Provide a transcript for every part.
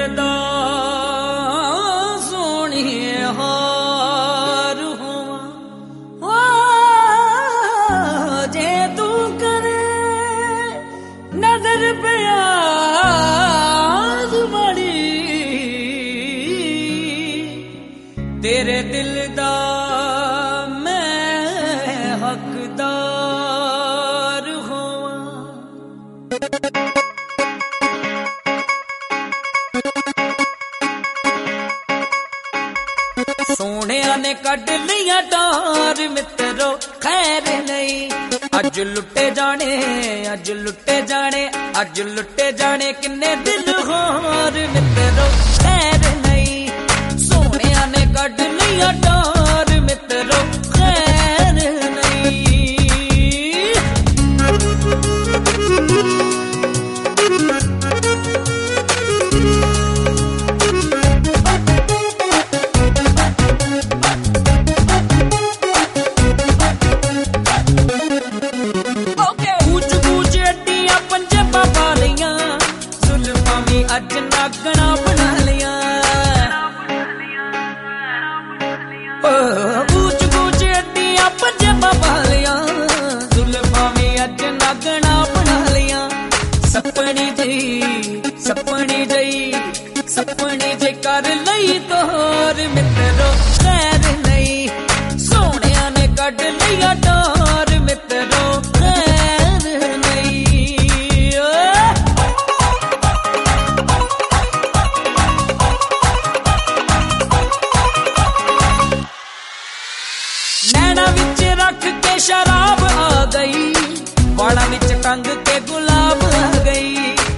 दा सोहणी हार होवां जे तू करे नजर प्याज बड़ी तेरे दिल दा मैं हकदार होवां। सोहणिया ने कढ लिया टार मित्रो खैर नहीं अज लुटे जाने अज लुटे जाने अज लुटे जाने किन्ने दिल हार मित्रो खैर नहीं सोहणिया ने कढ लिया टार मित्रो खैर नहीं। अज नागना बना लिया गूच गूच अड्डिया पंजाबा पा लिया जुल्फां भी अज नागना बना लिया सपनी जी कर लई तोर मित्रो खैर नहीं सोहणिया ने कढ लिया डोर मित्रो खैर नहीं। नैना विच रख के शराब आ गई वाला विच टंग के गुलाब आ गई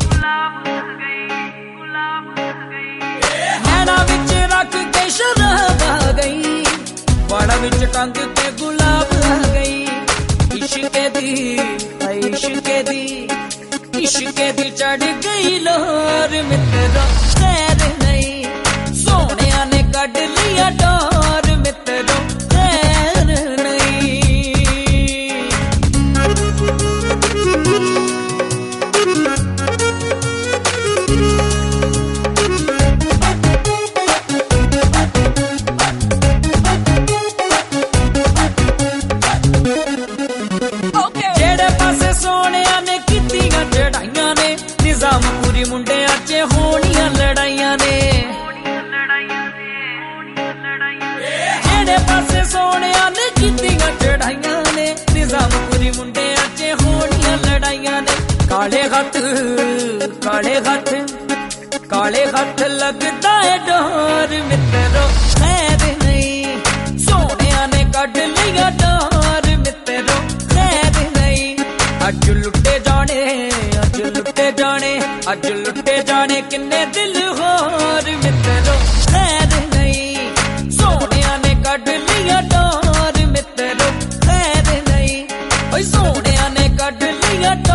नैना विच रख के शराब आ गई वाला विच टंग के गुलाब आ गई इश्के दी चढ़ गई लोर मित्रो खैर नहीं सोहणिया ने कढ लिया डोर मित्रो खैर नहीं। जेड़े पासे सोहणिया ने कीतियां चढ़ाइयां ने निजामपुरी मुंडियां च होणियां लड़ाइयां ने जेड़े पासे सोहणिया ने कीतियां चढ़ाइयां ने निजामपुरी मुंडियां च होणियां लड़ाइयां ने काले हथ लगदा है डोर मित्रो खैर नहीं सोहणिया ने कढ लिया डोर मित्रो खैर नहीं अज लुटे जाने अज लुटे जाने अज लुटे जाने किन्ने दिल होर मित्रो खैर नहीं सोहणिया ने कढ लिया डोर मित्रो खैर नहीं सोहणिया ने कढ लिया